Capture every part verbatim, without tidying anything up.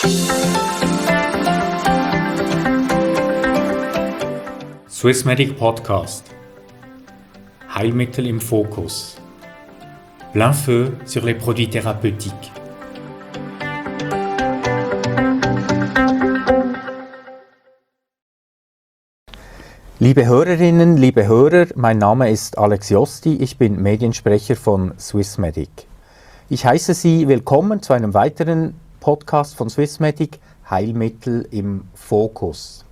Swissmedic Podcast. Heilmittel im Fokus. Plein feu sur les produits thérapeutiques. Liebe Hörerinnen, liebe Hörer, mein Name ist Alex Josti, ich bin Mediensprecher von Swissmedic. Ich heiße Sie willkommen zu einem weiteren Podcast von Swissmedic, Heilmittel im Fokus.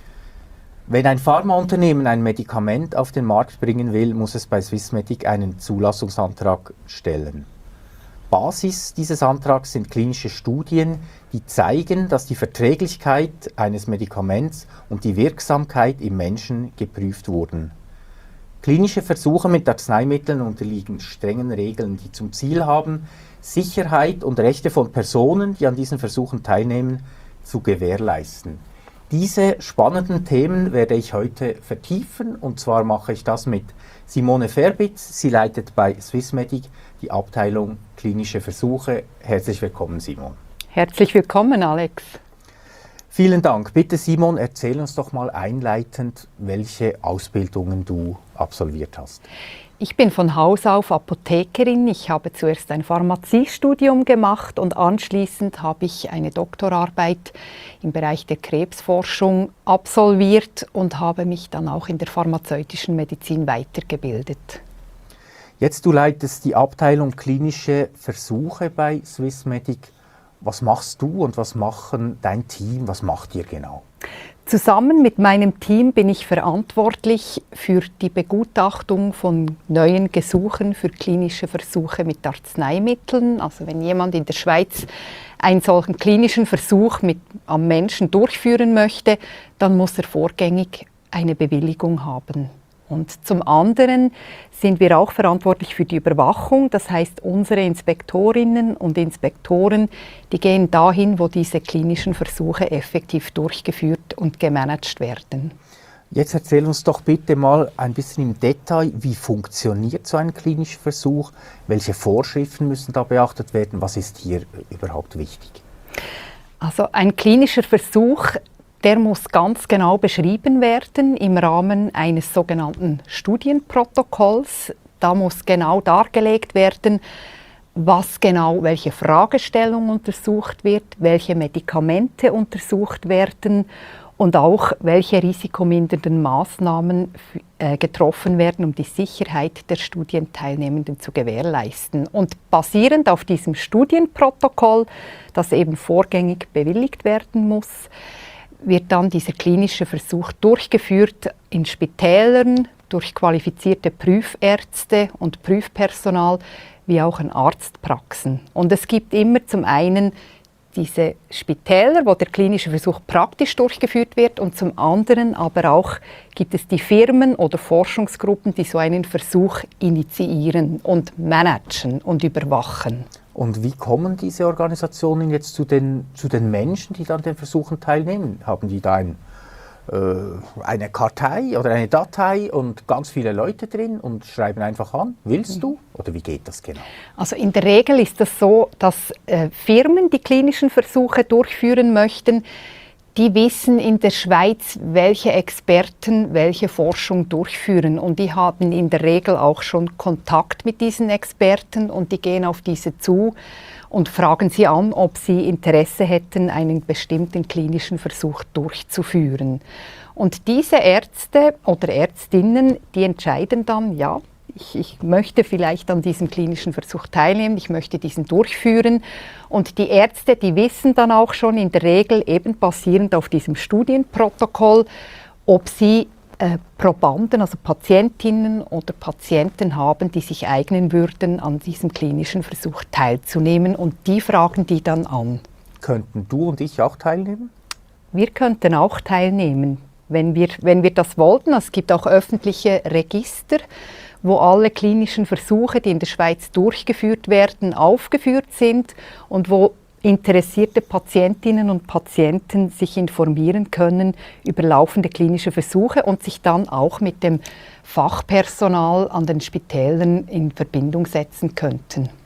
Wenn ein Pharmaunternehmen ein Medikament auf den Markt bringen will, muss es bei Swissmedic einen Zulassungsantrag stellen. Basis dieses Antrags sind klinische Studien, die zeigen, dass die Verträglichkeit eines Medikaments und die Wirksamkeit im Menschen geprüft wurden. Klinische Versuche mit Arzneimitteln unterliegen strengen Regeln, die zum Ziel haben, Sicherheit und Rechte von Personen, die an diesen Versuchen teilnehmen, zu gewährleisten. Diese spannenden Themen werde ich heute vertiefen, und zwar mache ich das mit Simone Verbitz. Sie leitet bei Swissmedic die Abteilung Klinische Versuche. Herzlich willkommen, Simon. Herzlich willkommen, Alex. Vielen Dank. Bitte, Simon, erzähl uns doch mal einleitend, welche Ausbildungen du absolviert hast. Ich bin von Haus auf Apothekerin. Ich habe zuerst ein Pharmaziestudium gemacht und anschließend habe ich eine Doktorarbeit im Bereich der Krebsforschung absolviert und habe mich dann auch in der pharmazeutischen Medizin weitergebildet. Jetzt, du leitest die Abteilung Klinische Versuche bei Swissmedic. Was machst du und was machen dein Team, was macht ihr genau? Zusammen mit meinem Team bin ich verantwortlich für die Begutachtung von neuen Gesuchen für klinische Versuche mit Arzneimitteln. Also wenn jemand in der Schweiz einen solchen klinischen Versuch mit, am Menschen durchführen möchte, dann muss er vorgängig eine Bewilligung haben. Und zum anderen sind wir auch verantwortlich für die Überwachung. Das heißt, unsere Inspektorinnen und Inspektoren, die gehen dahin, wo diese klinischen Versuche effektiv durchgeführt und gemanagt werden. Jetzt erzähl uns doch bitte mal ein bisschen im Detail, wie funktioniert so ein klinischer Versuch? Welche Vorschriften müssen da beachtet werden? Was ist hier überhaupt wichtig? Also ein klinischer Versuch, der muss ganz genau beschrieben werden im Rahmen eines sogenannten Studienprotokolls. Da muss genau dargelegt werden, was genau, welche Fragestellung untersucht wird, welche Medikamente untersucht werden und auch welche risikomindernden Maßnahmen äh, getroffen werden, um die Sicherheit der Studienteilnehmenden zu gewährleisten. Und basierend auf diesem Studienprotokoll, das eben vorgängig bewilligt werden muss, wird dann dieser klinische Versuch durchgeführt in Spitälern durch qualifizierte Prüfärzte und Prüfpersonal, wie auch in Arztpraxen. Und es gibt immer zum einen diese Spitäler, wo der klinische Versuch praktisch durchgeführt wird, und zum anderen aber auch gibt es die Firmen oder Forschungsgruppen, die so einen Versuch initiieren und managen und überwachen. Und wie kommen diese Organisationen jetzt zu den, zu den Menschen, die dann den Versuchen teilnehmen? Haben die da ein, äh, eine Kartei oder eine Datei und ganz viele Leute drin und schreiben einfach an, willst du? Oder wie geht das genau? Also in der Regel ist es das so, dass äh, Firmen, die klinischen Versuche durchführen möchten, die wissen in der Schweiz, welche Experten welche Forschung durchführen. Und die haben in der Regel auch schon Kontakt mit diesen Experten und die gehen auf diese zu und fragen sie an, ob sie Interesse hätten, einen bestimmten klinischen Versuch durchzuführen. Und diese Ärzte oder Ärztinnen, die entscheiden dann, ja, Ich, ich möchte vielleicht an diesem klinischen Versuch teilnehmen, ich möchte diesen durchführen. Und die Ärzte, die wissen dann auch schon in der Regel, eben basierend auf diesem Studienprotokoll, ob sie äh, Probanden, also Patientinnen oder Patienten haben, die sich eignen würden, an diesem klinischen Versuch teilzunehmen. Und die fragen die dann an. Könnten du und ich auch teilnehmen? Wir könnten auch teilnehmen, wenn wir, wenn wir das wollten. Es gibt auch öffentliche Register, wo alle klinischen Versuche, die in der Schweiz durchgeführt werden, aufgeführt sind und wo interessierte Patientinnen und Patienten sich informieren können über laufende klinische Versuche und sich dann auch mit dem Fachpersonal an den Spitälern in Verbindung setzen könnten.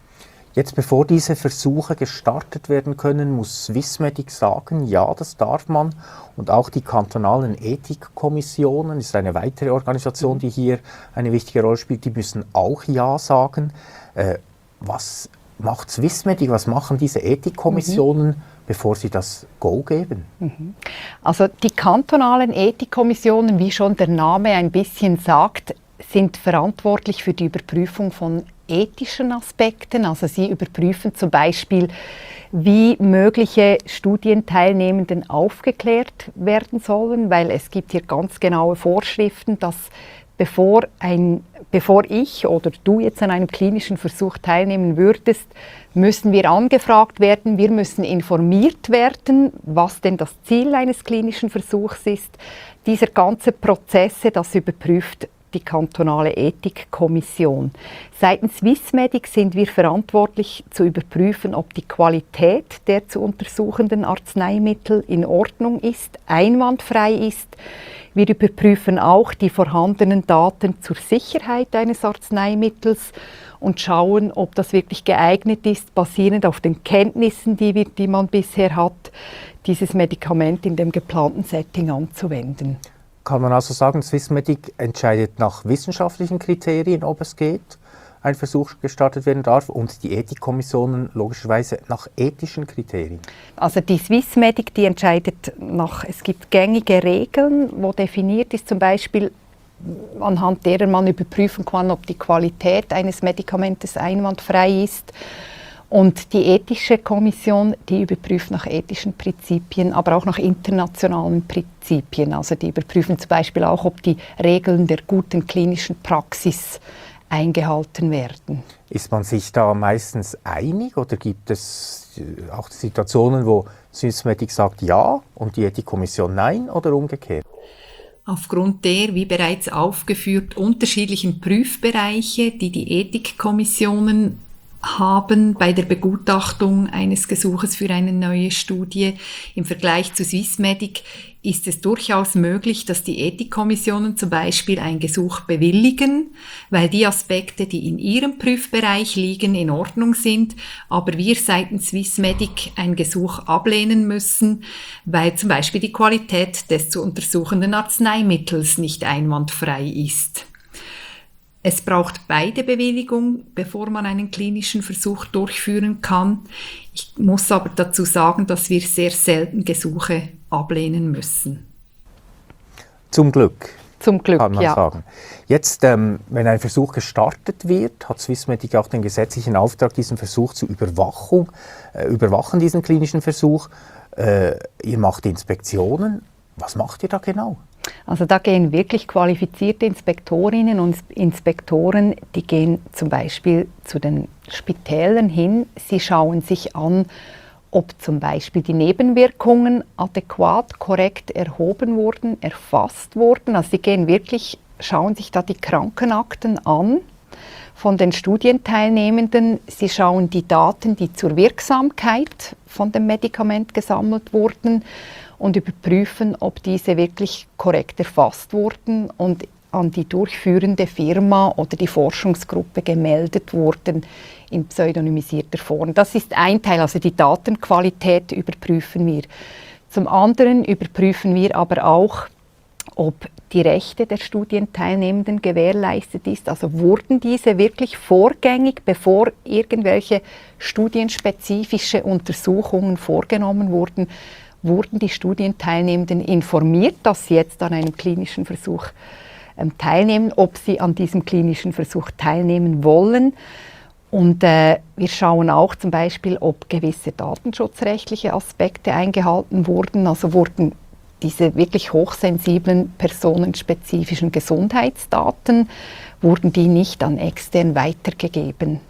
Jetzt, bevor diese Versuche gestartet werden können, muss Swissmedic sagen, ja, das darf man. Und auch die kantonalen Ethikkommissionen, ist eine weitere Organisation, die hier eine wichtige Rolle spielt, die müssen auch ja sagen. Äh, was macht Swissmedic, was machen diese Ethikkommissionen, mhm. bevor sie das Go geben? Mhm. Also die kantonalen Ethikkommissionen, wie schon der Name ein bisschen sagt, sind verantwortlich für die Überprüfung von ethischen Aspekten. Also sie überprüfen zum Beispiel, wie mögliche Studienteilnehmenden aufgeklärt werden sollen, weil es gibt hier ganz genaue Vorschriften, dass bevor, ein, bevor ich oder du jetzt an einem klinischen Versuch teilnehmen würdest, müssen wir angefragt werden, wir müssen informiert werden, was denn das Ziel eines klinischen Versuchs ist. Dieser ganze Prozesse, das überprüft die kantonale Ethikkommission. Seitens Swissmedic sind wir verantwortlich zu überprüfen, ob die Qualität der zu untersuchenden Arzneimittel in Ordnung ist, einwandfrei ist. Wir überprüfen auch die vorhandenen Daten zur Sicherheit eines Arzneimittels und schauen, ob das wirklich geeignet ist, basierend auf den Kenntnissen, die, wir, die man bisher hat, dieses Medikament in dem geplanten Setting anzuwenden. Kann man also sagen, Swissmedic entscheidet nach wissenschaftlichen Kriterien, ob es geht, ein Versuch gestartet werden darf, und die Ethikkommissionen logischerweise nach ethischen Kriterien? Also die Swissmedic, die entscheidet nach, es gibt gängige Regeln, wo definiert ist zum Beispiel, anhand derer man überprüfen kann, ob die Qualität eines Medikamentes einwandfrei ist. Und die ethische Kommission, die überprüft nach ethischen Prinzipien, aber auch nach internationalen Prinzipien. Also die überprüfen zum Beispiel auch, ob die Regeln der guten klinischen Praxis eingehalten werden. Ist man sich da meistens einig oder gibt es auch Situationen, wo Swissmedic sagt ja und die Ethikkommission nein oder umgekehrt? Aufgrund der, wie bereits aufgeführt, unterschiedlichen Prüfbereiche, die die Ethikkommissionen haben bei der Begutachtung eines Gesuches für eine neue Studie im Vergleich zu Swissmedic, ist es durchaus möglich, dass die Ethikkommissionen zum Beispiel ein Gesuch bewilligen, weil die Aspekte, die in ihrem Prüfbereich liegen, in Ordnung sind, aber wir seitens Swissmedic ein Gesuch ablehnen müssen, weil zum Beispiel die Qualität des zu untersuchenden Arzneimittels nicht einwandfrei ist. Es braucht beide Bewilligungen, bevor man einen klinischen Versuch durchführen kann. Ich muss aber dazu sagen, dass wir sehr selten Gesuche ablehnen müssen. Zum Glück. Zum Glück, kann man ja. sagen. Jetzt, ähm, wenn ein Versuch gestartet wird, hat Swissmedic auch den gesetzlichen Auftrag, diesen Versuch zur Überwachung, äh, überwachen, diesen klinischen Versuch. Äh, ihr macht Inspektionen. Was macht ihr da genau? Also da gehen wirklich qualifizierte Inspektorinnen und Inspektoren, die gehen zum Beispiel zu den Spitälern hin. Sie schauen sich an, ob zum Beispiel die Nebenwirkungen adäquat, korrekt erhoben wurden, erfasst wurden. Also sie gehen wirklich, schauen sich da die Krankenakten an von den Studienteilnehmenden. Sie schauen die Daten, die zur Wirksamkeit von dem Medikament gesammelt wurden, und überprüfen, ob diese wirklich korrekt erfasst wurden und an die durchführende Firma oder die Forschungsgruppe gemeldet wurden in pseudonymisierter Form. Das ist ein Teil, also die Datenqualität überprüfen wir. Zum anderen überprüfen wir aber auch, ob die Rechte der Studienteilnehmenden gewährleistet ist. Also wurden diese wirklich vorgängig, bevor irgendwelche studienspezifische Untersuchungen vorgenommen wurden, wurden die Studienteilnehmenden informiert, dass sie jetzt an einem klinischen Versuch ähm, teilnehmen, ob sie an diesem klinischen Versuch teilnehmen wollen. Und äh, wir schauen auch zum Beispiel, ob gewisse datenschutzrechtliche Aspekte eingehalten wurden. Also wurden diese wirklich hochsensiblen personenspezifischen Gesundheitsdaten, wurden die nicht an extern weitergegeben.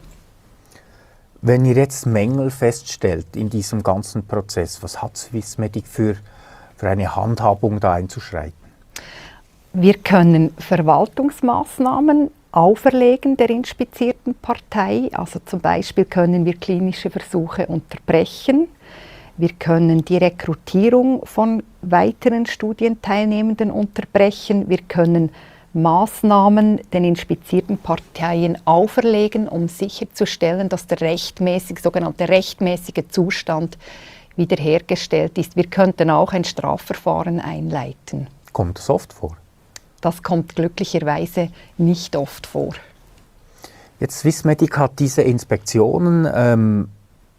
Wenn ihr jetzt Mängel feststellt in diesem ganzen Prozess, was hat Swissmedic für, für eine Handhabung da einzuschreiten? Wir können Verwaltungsmaßnahmen auferlegen der inspizierten Partei. Also zum Beispiel können wir klinische Versuche unterbrechen. Wir können die Rekrutierung von weiteren Studienteilnehmenden unterbrechen. Wir können Maßnahmen den infizierten Parteien auferlegen, um sicherzustellen, dass der rechtmäßige, sogenannte rechtmäßige Zustand wiederhergestellt ist. Wir könnten auch ein Strafverfahren einleiten. Kommt das oft vor? Das kommt glücklicherweise nicht oft vor. Jetzt Swissmedic hat diese Inspektionen ähm,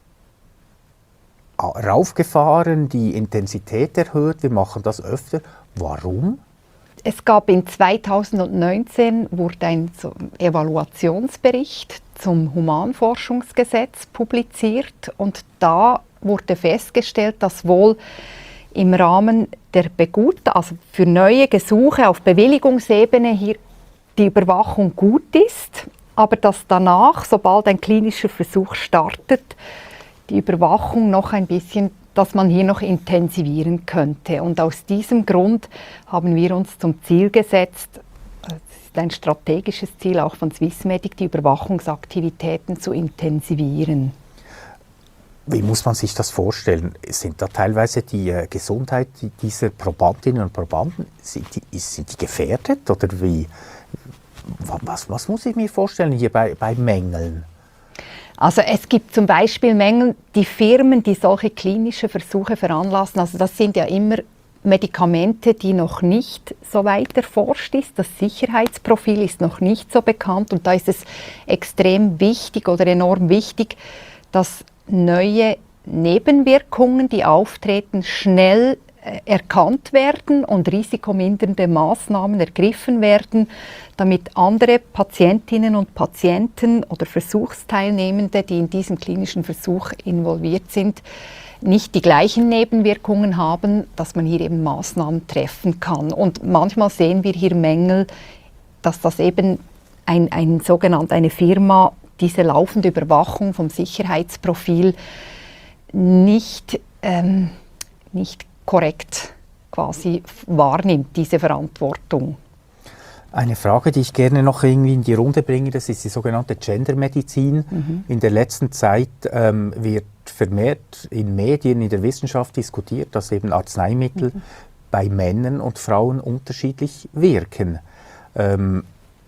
raufgefahren, die Intensität erhöht, wir machen das öfter. Warum? Es gab in zweitausendneunzehn wurde ein Evaluationsbericht zum Humanforschungsgesetz publiziert und da wurde festgestellt, dass wohl im Rahmen der Begutachtung, also für neue Gesuche auf Bewilligungsebene hier die Überwachung gut ist, aber dass danach, sobald ein klinischer Versuch startet, die Überwachung noch ein bisschen, dass man hier noch intensivieren könnte. Und aus diesem Grund haben wir uns zum Ziel gesetzt, das ist ein strategisches Ziel auch von Swissmedic, die Überwachungsaktivitäten zu intensivieren. Wie muss man sich das vorstellen? Sind da teilweise die äh, Gesundheit dieser Probandinnen und Probanden, sind die, sind die gefährdet? Oder wie, was, was muss ich mir vorstellen hier bei, bei Mängeln? Also es gibt zum Beispiel Mängel, die Firmen, die solche klinische Versuche veranlassen, also das sind ja immer Medikamente, die noch nicht so weit erforscht ist. Das Sicherheitsprofil ist noch nicht so bekannt und da ist es extrem wichtig oder enorm wichtig, dass neue Nebenwirkungen, die auftreten, schnell äh, erkannt werden und risikomindernde Maßnahmen ergriffen werden, damit andere Patientinnen und Patienten oder Versuchsteilnehmende, die in diesem klinischen Versuch involviert sind, nicht die gleichen Nebenwirkungen haben, dass man hier eben Maßnahmen treffen kann. Und manchmal sehen wir hier Mängel, dass das eben ein, ein sogenannt, eine Firma diese laufende Überwachung vom Sicherheitsprofil nicht, ähm, nicht korrekt quasi wahrnimmt, diese Verantwortung. Eine Frage, die ich gerne noch irgendwie in die Runde bringe, das ist die sogenannte Gendermedizin. Mhm. In der letzten Zeit ähm, wird vermehrt in Medien, in der Wissenschaft diskutiert, dass eben Arzneimittel mhm. bei Männern und Frauen unterschiedlich wirken. Ähm,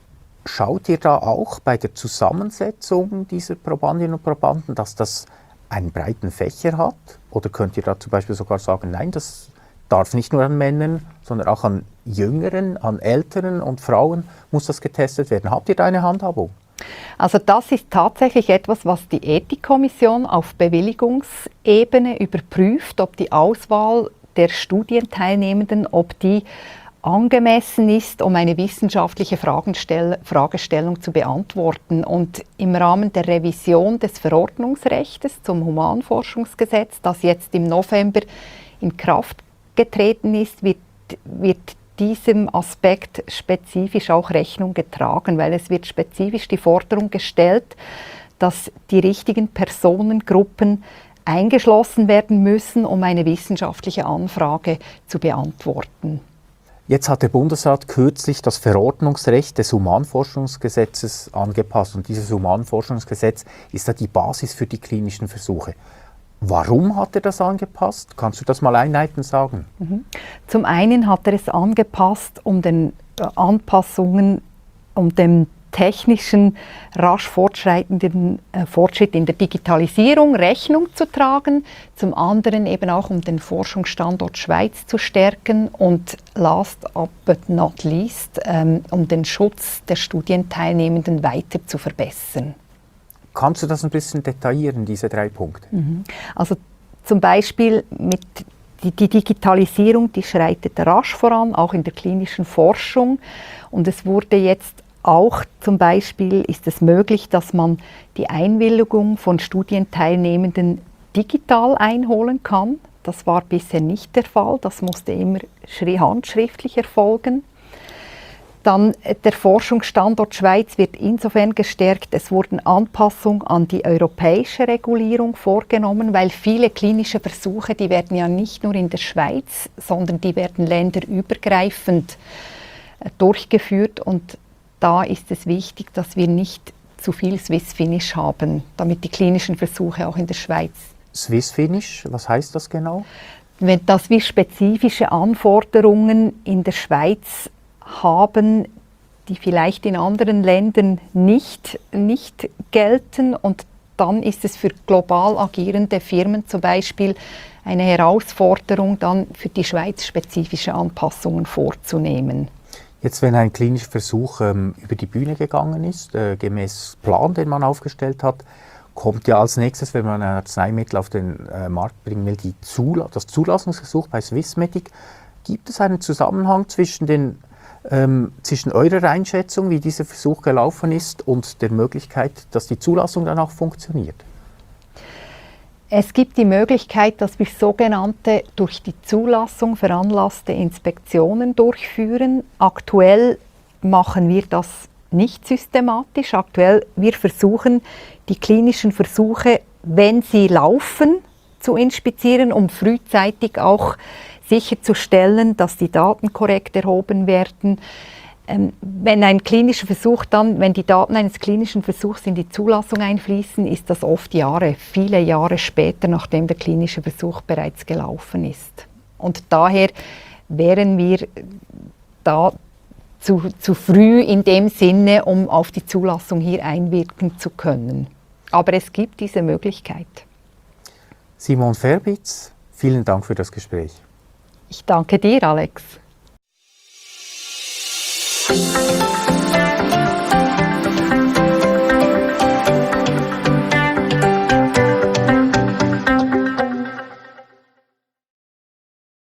Schaut ihr da auch bei der Zusammensetzung dieser Probandinnen und Probanden, dass das einen breiten Fächer hat? Oder könnt ihr da zum Beispiel sogar sagen, nein, das darf nicht nur an Männern, sondern auch an Jüngeren, an Älteren und Frauen muss das getestet werden? Habt ihr da eine Handhabung? Also das ist tatsächlich etwas, was die Ethikkommission auf Bewilligungsebene überprüft, ob die Auswahl der Studienteilnehmenden, ob die angemessen ist, um eine wissenschaftliche Fragestellung zu beantworten. Und im Rahmen der Revision des Verordnungsrechts zum Humanforschungsgesetz, das jetzt im November in Kraft getreten ist, wird, wird diesem Aspekt spezifisch auch Rechnung getragen, weil es wird spezifisch die Forderung gestellt, dass die richtigen Personengruppen eingeschlossen werden müssen, um eine wissenschaftliche Anfrage zu beantworten. Jetzt hat der Bundesrat kürzlich das Verordnungsrecht des Humanforschungsgesetzes angepasst und dieses Humanforschungsgesetz ist ja die Basis für die klinischen Versuche. Warum hat er das angepasst? Kannst du das mal einleitend sagen? Mhm. Zum einen hat er es angepasst, um den äh, Anpassungen, um dem technischen, rasch fortschreitenden äh, Fortschritt in der Digitalisierung Rechnung zu tragen, zum anderen eben auch um den Forschungsstandort Schweiz zu stärken und last but not least, ähm, um den Schutz der Studienteilnehmenden weiter zu verbessern. Kannst du das ein bisschen detaillieren, diese drei Punkte? Mhm. Also zum Beispiel mit die, die Digitalisierung, die schreitet rasch voran, auch in der klinischen Forschung und es wurde jetzt auch zum Beispiel ist es möglich, dass man die Einwilligung von Studienteilnehmenden digital einholen kann. Das war bisher nicht der Fall, das musste immer handschriftlich erfolgen. Dann der Forschungsstandort Schweiz wird insofern gestärkt, es wurden Anpassungen an die europäische Regulierung vorgenommen, weil viele klinische Versuche, die werden ja nicht nur in der Schweiz, sondern die werden länderübergreifend durchgeführt und da ist es wichtig, dass wir nicht zu viel Swiss-Finish haben, damit die klinischen Versuche auch in der Schweiz. Swiss-Finish, was heißt das genau? Wenn, dass wir spezifische Anforderungen in der Schweiz haben, die vielleicht in anderen Ländern nicht, nicht gelten. Und dann ist es für global agierende Firmen zum Beispiel eine Herausforderung, dann für die Schweiz spezifische Anpassungen vorzunehmen. Jetzt, wenn ein klinischer Versuch ähm, über die Bühne gegangen ist, äh, gemäß Plan, den man aufgestellt hat, kommt ja als nächstes, wenn man ein Arzneimittel auf den äh, Markt bringen will, die Zula- das Zulassungsversuch bei Swissmedic. Gibt es einen Zusammenhang zwischen, den, ähm, zwischen eurer Einschätzung, wie dieser Versuch gelaufen ist, und der Möglichkeit, dass die Zulassung dann auch funktioniert? Es gibt die Möglichkeit, dass wir sogenannte durch die Zulassung veranlasste Inspektionen durchführen. Aktuell machen wir das nicht systematisch. Aktuell wir versuchen, die klinischen Versuche, wenn sie laufen, zu inspizieren, um frühzeitig auch sicherzustellen, dass die Daten korrekt erhoben werden. Ähm, wenn ein klinischer Versuch dann, wenn die Daten eines klinischen Versuchs in die Zulassung einfließen, ist das oft Jahre, viele Jahre später, nachdem der klinische Versuch bereits gelaufen ist. Und daher wären wir da zu, zu früh in dem Sinne, um auf die Zulassung hier einwirken zu können. Aber es gibt diese Möglichkeit. Simone Verbitz, vielen Dank für das Gespräch. Ich danke dir, Alex. Thank you.